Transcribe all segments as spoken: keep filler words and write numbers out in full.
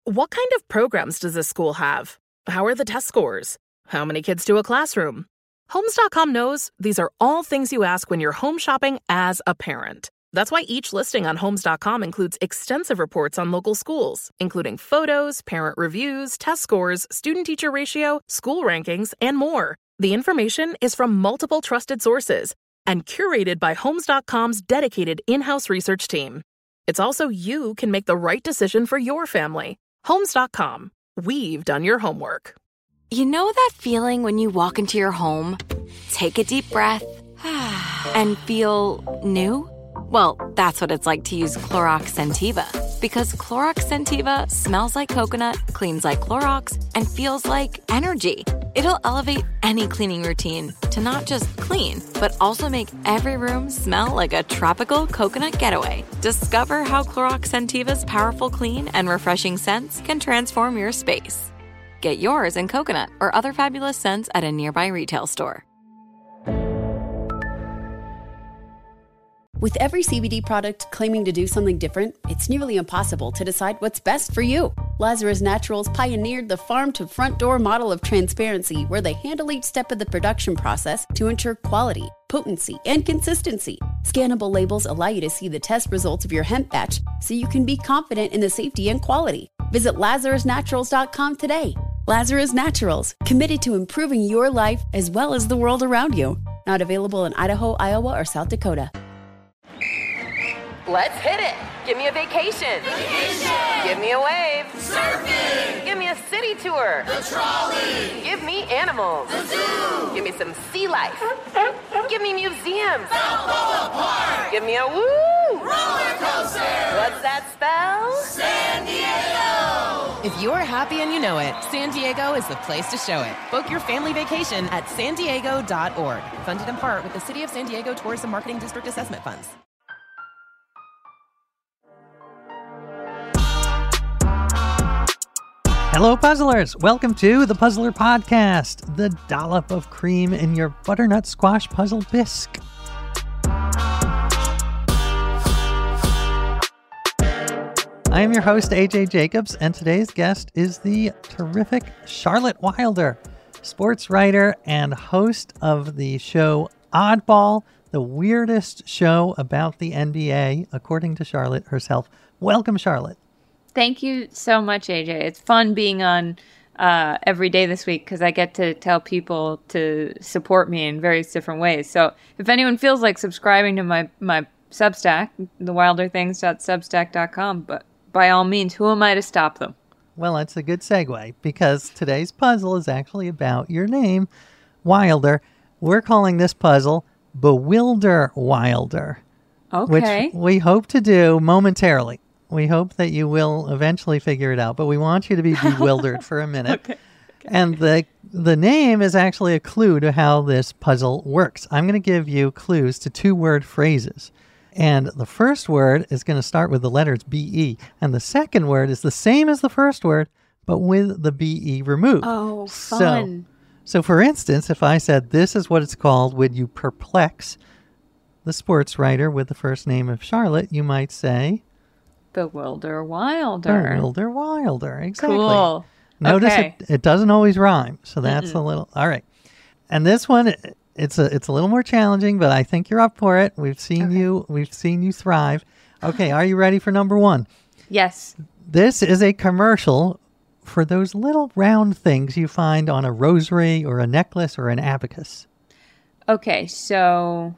What kind of programs does this school have? How are the test scores? How many kids do a classroom? Homes dot com knows these are all things you ask when you're home shopping as a parent. That's why each listing on Homes dot com includes extensive reports on local schools, including photos, parent reviews, test scores, student-teacher ratio, school rankings, and more. The information is from multiple trusted sources and curated by Homes dot com's dedicated in-house research team. It's also you can make the right decision for your family. Homes dot com. We've done your homework. You know that feeling when you walk into your home, take a deep breath, and feel new? Well, that's what it's like to use Clorox Scentiva. Because Clorox Scentiva smells like coconut, cleans like Clorox, and feels like energy. It'll elevate any cleaning routine to not just clean, but also make every room smell like a tropical coconut getaway. Discover how Clorox Scentiva's powerful clean and refreshing scents can transform your space. Get yours in coconut or other fabulous scents at a nearby retail store. With every C B D product claiming to do something different, it's nearly impossible to decide what's best for you. Lazarus Naturals pioneered the farm-to-front-door model of transparency, where they handle each step of the production process to ensure quality, potency, and consistency. Scannable labels allow you to see the test results of your hemp batch, so you can be confident in the safety and quality. Visit lazarus naturals dot com today. Lazarus Naturals, committed to improving your life as well as the world around you. Not available in Idaho, Iowa, or South Dakota. Let's hit it. Give me a vacation. Vacation. Give me a wave. Surfing. Give me a city tour. The trolley. Give me animals. The zoo. Give me some sea life. Give me museums. Balboa Park. Give me a woo. Roller coaster. What's that spell? San Diego. If you're happy and you know it, San Diego is the place to show it. Book your family vacation at san diego dot org. Funded in part with the City of San Diego Tourism Marketing District Assessment Funds. Hello, puzzlers! Welcome to the Puzzler Podcast, the dollop of cream in your butternut squash puzzle bisque. I am your host, A J Jacobs, and today's guest is the terrific Charlotte Wilder, sports writer and host of the show Oddball, the weirdest show about the N B A, according to Charlotte herself. Welcome, Charlotte. Thank you so much, A J. It's fun being on uh, every day this week because I get to tell people to support me in various different ways. So if anyone feels like subscribing to my, my Substack, the wilder things dot substack dot com, but by all means, who am I to stop them? Well, that's a good segue because today's puzzle is actually about your name, Wilder. We're calling this puzzle Bewilder Wilder, okay. which we hope to do momentarily. We hope that you will eventually figure it out, but we want you to be bewildered for a minute. Okay. Okay. And the the name is actually a clue to how this puzzle works. I'm going to give you clues to two-word phrases. And the first word is going to start with the letters B E. And the second word is the same as the first word, but with the B E removed. Oh, fun. So, so for instance, if I said, this is what it's called, would you perplex the sports writer with the first name of Charlotte, you might say... Bewilder Wilder. Bewilder Wilder, exactly. Cool. Notice okay. it, it doesn't always rhyme, so that's Mm-mm. a little... All right. And this one, it's a it's a little more challenging, but I think you're up for it. We've seen Okay. you We've seen you thrive. Okay, are you ready for number one? Yes. This is a commercial for those little round things you find on a rosary or a necklace or an abacus. Okay, so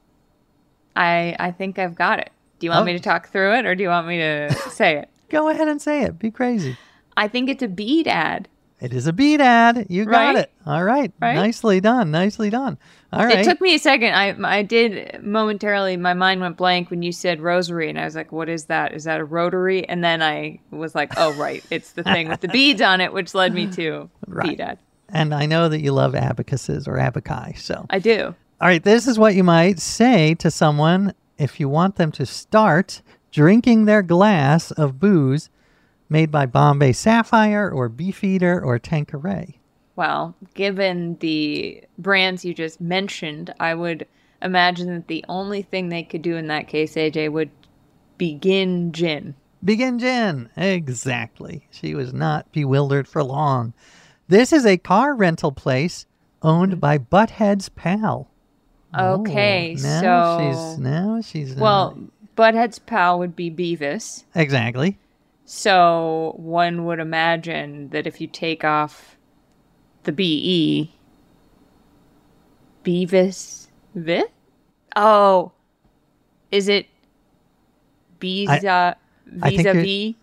I I think I've got it. Do you want Oh. me to talk through it or do you want me to say it? Go ahead and say it. Be crazy. I think it's a bead ad. It is a bead ad. You got Right? it. All right. Right? Nicely done. Nicely done. All right. It took me a second. I I did momentarily, my mind went blank when you said rosary, and I was like, what is that? Is that a rotary? And then I was like, oh, right. It's the thing with the beads on it, which led me to Right. bead ad. And I know that you love abacuses or abaci. So, I do. all right. This is what you might say to someone if you want them to start drinking their glass of booze made by Bombay Sapphire or Beefeater or Tanqueray. Well, given the brands you just mentioned, I would imagine that the only thing they could do in that case, A J, would begin gin. Begin Jen. Exactly. She was not bewildered for long. This is a car rental place owned by Butthead's pal. Okay, oh, now so she's now she's well, Butthead's pal would be Beavis. Exactly. So one would imagine that if you take off the B E, Beavis, vi? Oh, is it Visa vis-a-vis?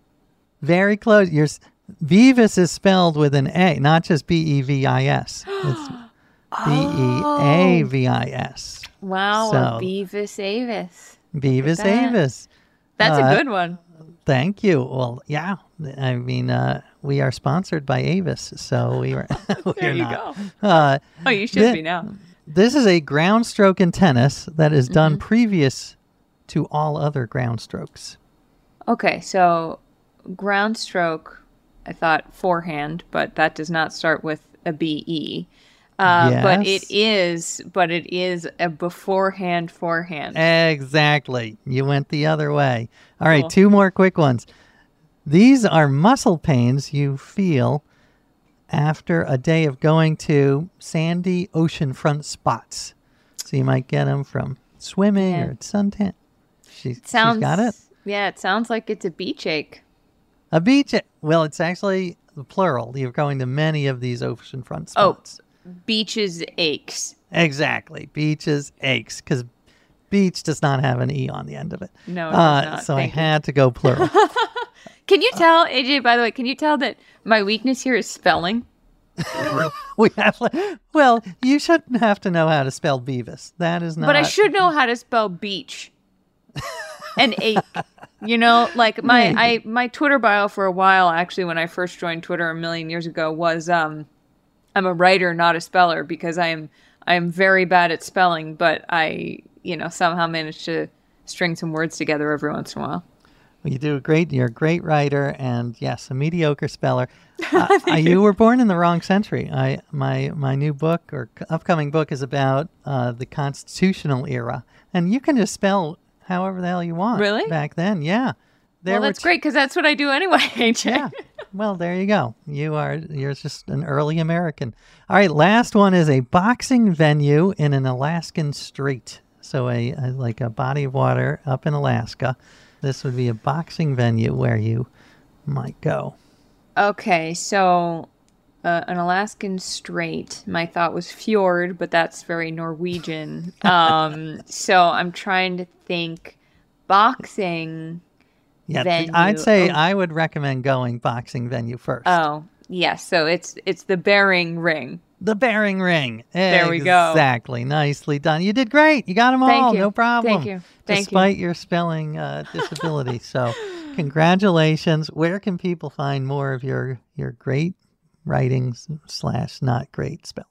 Very close. You're Beavis is spelled with an A, not just B E V I S. It's B E A V I S. Wow, so, a Beavis Avis. Beavis that. Avis. That's uh, a good one. Thank you. Well, yeah. I mean, uh, we are sponsored by Avis, so we were. There you not. go. Uh, oh, you should th- be now. This is a ground stroke in tennis that is done Mm-hmm. previous to all other ground strokes. Okay, so ground stroke, I thought forehand, but that does not start with a B E. Uh, yes. But it is, but it is a beforehand forehand. Exactly. You went the other way. All right, Cool. two more quick ones. These are muscle pains you feel after a day of going to sandy oceanfront spots. So you might get them from swimming Yeah. or suntan. She, Sounds, she's got it. Yeah, it sounds like it's a beach ache. A beach. Well, it's actually the plural. You're going to many of these oceanfront spots. Oh, beaches aches. Exactly. Beaches aches because beach does not have an E on the end of it. No, it uh, does not. So Thank I you. had to go plural. Can you tell, A J, by the way, can you tell that my weakness here is spelling? we have, well, you shouldn't have to know how to spell Beavis. That is not. But I should know how to spell beach and ache. You know, like my I my Twitter bio for a while, actually, when I first joined Twitter a million years ago, was um, I'm a writer, not a speller, because I am I am very bad at spelling, but I you know somehow manage to string some words together every once in a while. Well, you do a great. You're a great writer, and yes, a mediocre speller. Uh, you. you were born in the wrong century. I my my new book or c- upcoming book is about uh, the constitutional era, and you can just spell however the hell you want. Really? Back then, yeah. There Well, were that's t- great because that's what I do anyway, A J. Yeah. Well, there you go. You are you're just an early American. All right, last one is a boxing venue in an Alaskan strait. So a, a like a body of water up in Alaska. This would be a boxing venue where you might go. Okay, so uh, an Alaskan strait. My thought was fjord, but that's very Norwegian. Um, so I'm trying to think boxing Yeah, venue. I'd say Oh. I would recommend going boxing venue first. Oh, yes. So it's it's the Bering Ring. The Bering Ring. There we go. Exactly. Nicely done. You did great. You got them Thank all. you. No problem. Thank you. Thank you. Despite your spelling uh, disability. So congratulations. Where can people find more of your, your great writing slash not great spelling?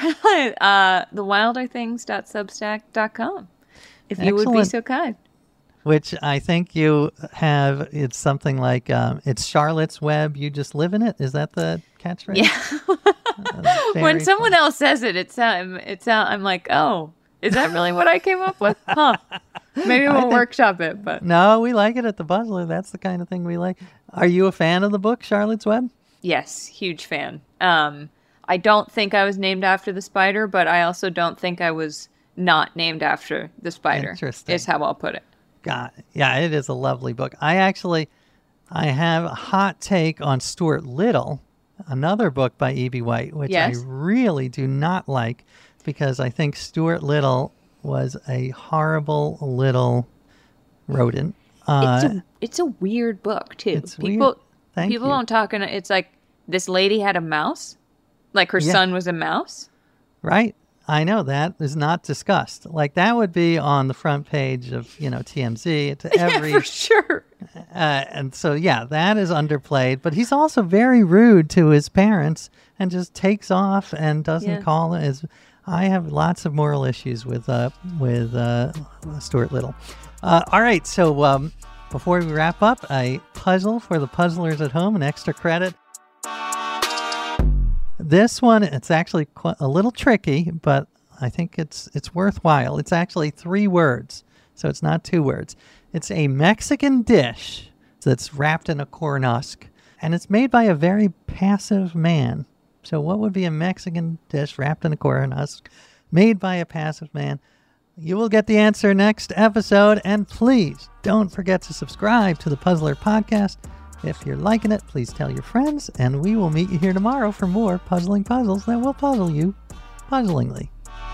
uh, the wilder things dot substack dot com. If you would be Excellent. so kind. Which I think you have, it's something like, um, it's Charlotte's Web, you just live in it. Is that the catchphrase? Yeah. Uh, When very someone fun. else says it, it's um, it's uh, I'm like, oh, is that really what I came up with? Huh? Maybe I we'll think- workshop it. But No, we like it at the Puzzler. That's the kind of thing we like. Are you a fan of the book, Charlotte's Web? yes, huge fan. Um, I don't think I was named after the spider, but I also don't think I was not named after the spider. Interesting. Is how I'll put it. God, yeah, it is a lovely book. I actually, I have a hot take on Stuart Little, another book by E B. White, which Yes. I really do not like because I think Stuart Little was a horrible little rodent. Uh, It's a it's a weird book too. it's people weird. Thank people you. don't talk. In it. It's like this lady had a mouse, like her Yeah. son was a mouse. Right. I know that is not discussed. Like that would be on the front page of, you know, T M Z to every Yeah, for sure. Uh, and so, yeah, that is underplayed. But he's also very rude to his parents and just takes off and doesn't Yeah. call as. I have lots of moral issues with uh, with uh, Stuart Little. Uh, all right, so um, before we wrap up, a puzzle for the puzzlers at home, an extra credit. This one, it's actually qu- a little tricky, but I think it's it's worthwhile. It's actually three words, so it's not two words. It's a Mexican dish that's wrapped in a corn husk. And it's made by a very passive man. So what would be a Mexican dish wrapped in a corn husk made by a passive man? You will get the answer next episode. And please don't forget to subscribe to the Puzzler Podcast. If you're liking it, please tell your friends. And we will meet you here tomorrow for more puzzling puzzles that will puzzle you puzzlingly.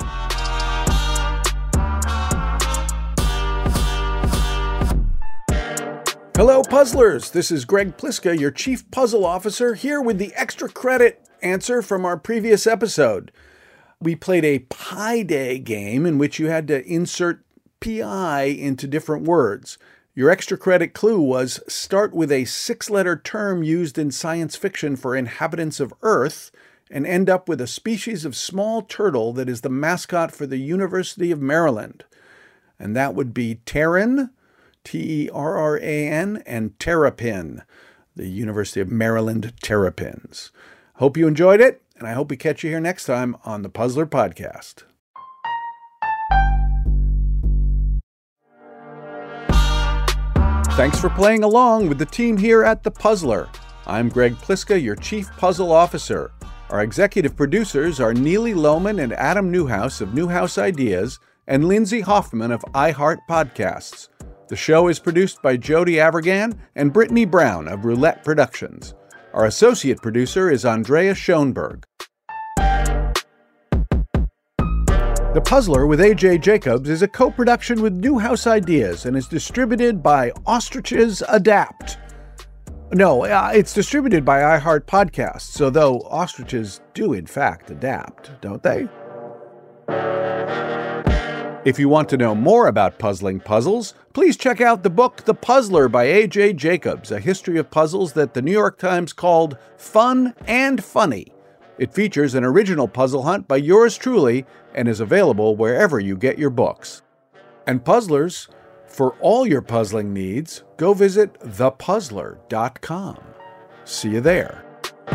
Hello, puzzlers. This is Greg Pliska, your Chief Puzzle Officer, here with the extra credit answer from our previous episode. We played a Pi Day game in which you had to insert P I into different words. Your extra credit clue was start with a six-letter term used in science fiction for inhabitants of Earth and end up with a species of small turtle that is the mascot for the University of Maryland. And that would be Terran, T E R R A N, and Terrapin, the University of Maryland Terrapins. Hope you enjoyed it, and I hope we catch you here next time on the Puzzler Podcast. Thanks for playing along with the team here at The Puzzler. I'm Greg Pliska, your Chief Puzzle Officer. Our executive producers are Neely Lohman and Adam Newhouse of Newhouse Ideas and Lindsay Hoffman of iHeart Podcasts. The show is produced by Jody Avergan and Brittany Brown of Roulette Productions. Our associate producer is Andrea Schoenberg. The Puzzler with A J Jacobs is a co-production with Newhouse Ideas and is distributed by Ostriches Adapt. No, uh, it's distributed by iHeart Podcasts, although ostriches do in fact adapt, don't they? If you want to know more about puzzling puzzles, please check out the book The Puzzler by A J Jacobs, a history of puzzles that the New York Times called fun and funny. It features an original puzzle hunt by yours truly and is available wherever you get your books. And puzzlers, for all your puzzling needs, go visit the puzzler dot com. See you there.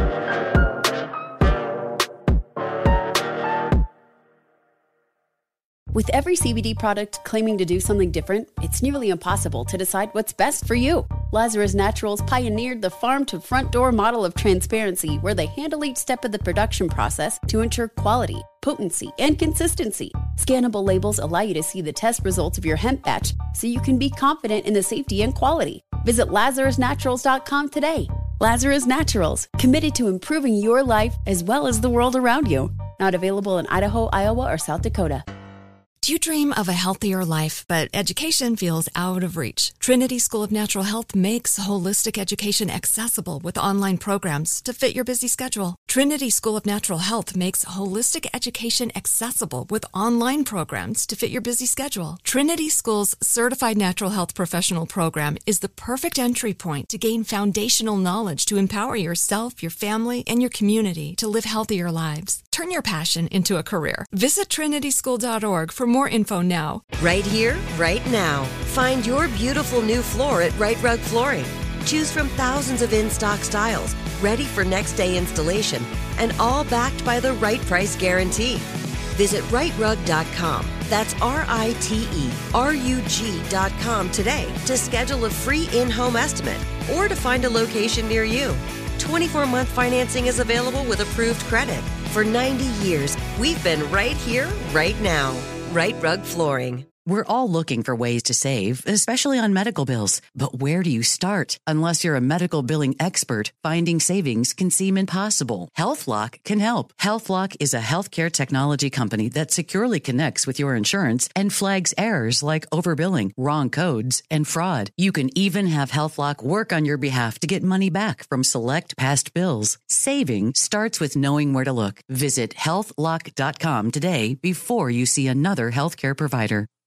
With every C B D product claiming to do something different, it's nearly impossible to decide what's best for you. Lazarus Naturals pioneered the farm-to-front-door model of transparency, where they handle each step of the production process to ensure quality, potency, and consistency. Scannable labels allow you to see the test results of your hemp batch, so you can be confident in the safety and quality. Visit lazarus naturals dot com today. Lazarus Naturals, committed to improving your life as well as the world around you. Not available in Idaho, Iowa, or South Dakota. Do you dream of a healthier life, but education feels out of reach? Trinity School of Natural Health makes holistic education accessible with online programs to fit your busy schedule. Trinity School of Natural Health makes holistic education accessible with online programs to fit your busy schedule. Trinity School's Certified Natural Health Professional Program is the perfect entry point to gain foundational knowledge to empower yourself, your family, and your community to live healthier lives. Turn your passion into a career. Visit trinity school dot org for more info now. Right here, right now. Find your beautiful new floor at Right Rug Flooring. Choose from thousands of in-stock styles, ready for next day installation, and all backed by the right price guarantee. Visit right rug dot com. That's R I T E R U G dot com today to schedule a free in-home estimate or to find a location near you. twenty-four month financing is available with approved credit. For ninety years, we've been right here, right now. Right Rug Flooring. We're all looking for ways to save, especially on medical bills. But where do you start? Unless you're a medical billing expert, finding savings can seem impossible. HealthLock can help. HealthLock is a healthcare technology company that securely connects with your insurance and flags errors like overbilling, wrong codes, and fraud. You can even have HealthLock work on your behalf to get money back from select past bills. Saving starts with knowing where to look. Visit health lock dot com today before you see another healthcare provider.